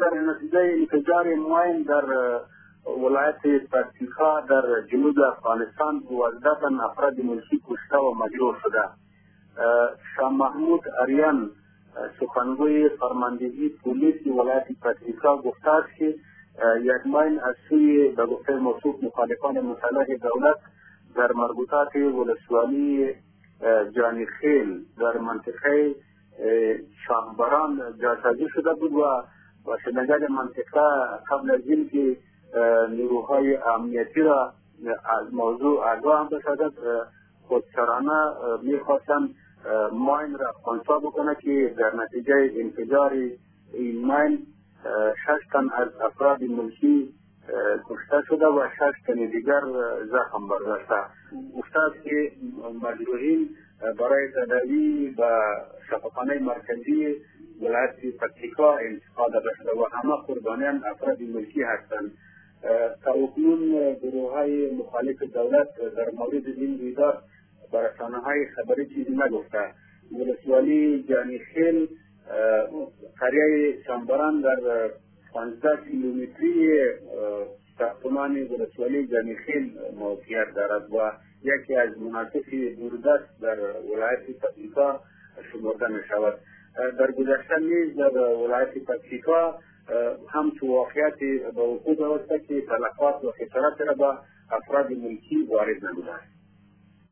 در نتیجه انفجار معین در ولایت پکتیکا در جنوب افغانستان مجددا افراد ملکی کشته و مجروح شده. شاه محمود اریان سخنگوی فرماندهی پلیس ولایت پکتیکا گفته است که یک معین از سوی به گفته موصوف مخالفان مسلح دولت در مربوطات ولسوالی جانیخیل در منطقه شاهبران جاسازی شده بود و باشندگان منطقه قبل از اینکه نیروهای امنیتی را از موضوع آگاه هم بسازد خودسرانه میخواستند ماین را خنثی بکنه که در نتیجه انفجار این ماین 6 تن از افراد ملکی کشته شده و 6 تن دیگر زخم برداشته. گفته است که مجروحین برای تداوی به شفاخانه مرکزی ولایت پکتیکا انتقال داده شده و همه قربانیان افراد ملکی هستند. تا اکنون گروه‌های مخالف دولت در مورد این رویداد به رسانه‌های خبری چیزی نگفته. ولسوالی جانیخیل قریه شامبران در 15 کیلومتری ساختمان ولسوالی جانیخیل موقعیت دارد و یکی از مناطق دوردست در ولایت پکتیکا شمرده می شود. در گذشته نیز در ولایت پکتیکا همچون واقعیت به وقوع درسته که تلفات و خسارات را به افراد ملکی وارد نموده است.